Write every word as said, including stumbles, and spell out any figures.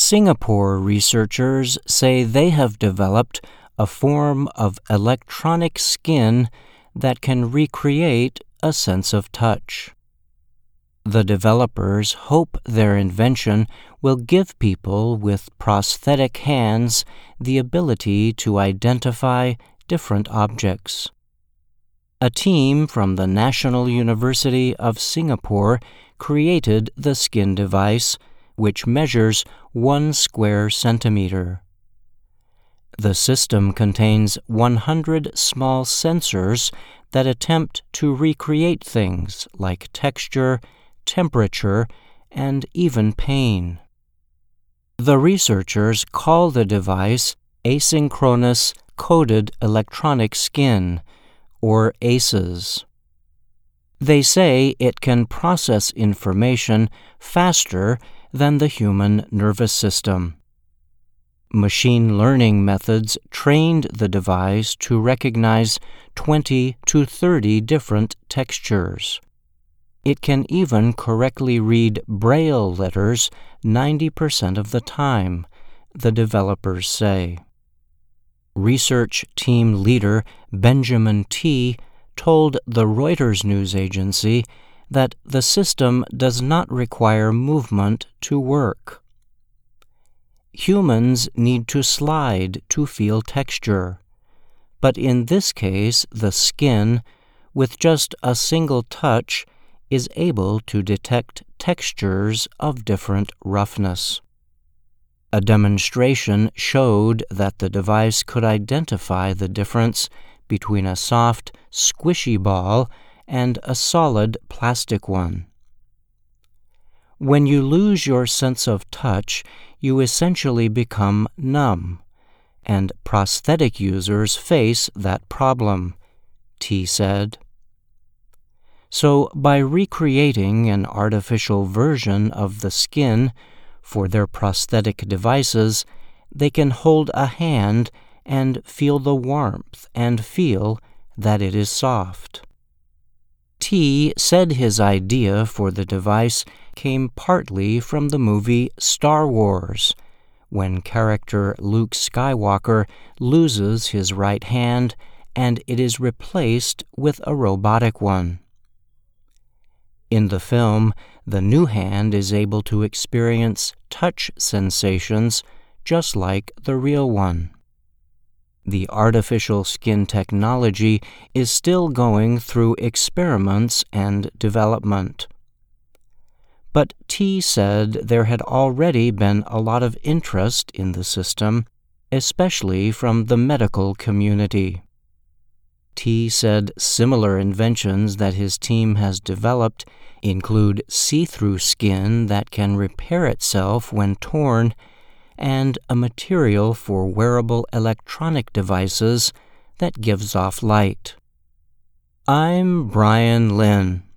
Singapore researchers say they have developed a form of electronic skin that can recreate a sense of touch. The developers hope their invention will give people with prosthetic hands the ability to identify different objects. A team from the National University of Singapore created the skin device, which measures one square centimeter. The system contains one hundred small sensors that attempt to recreate things like texture, temperature, and even pain. The researchers call the device asynchronous coded electronic skin, or ACEs. They say it can process information faster than the human nervous system. Machine learning methods trained the device to recognize twenty to thirty different textures. It can even correctly read Braille letters ninety percent of the time, the developers say. Research team leader Benjamin Tee told the Reuters news agency that the system does not require movement to work. Humans need to slide to feel texture, but in this case, the skin, with just a single touch, is able to detect textures of different roughness. A demonstration showed that the device could identify the difference between a soft, squishy ball and a solid plastic one. When you lose your sense of touch, you essentially become numb, and prosthetic users face that problem, Tee said. So, by recreating an artificial version of the skin for their prosthetic devices, they can hold a hand and feel the warmth and feel that it is soft. Tee said his idea for the device came partly from the movie Star Wars, when character Luke Skywalker loses his right hand and it is replaced with a robotic one. In the film, the new hand is able to experience touch sensations just like the real one. The artificial skin technology is still going through experiments and development. But Tee said there had already been a lot of interest in the system, especially from the medical community. Tee said similar inventions that his team has developed include see-through skin that can repair itself when torn, and a material for wearable electronic devices that gives off light. I'm Brian Lynn.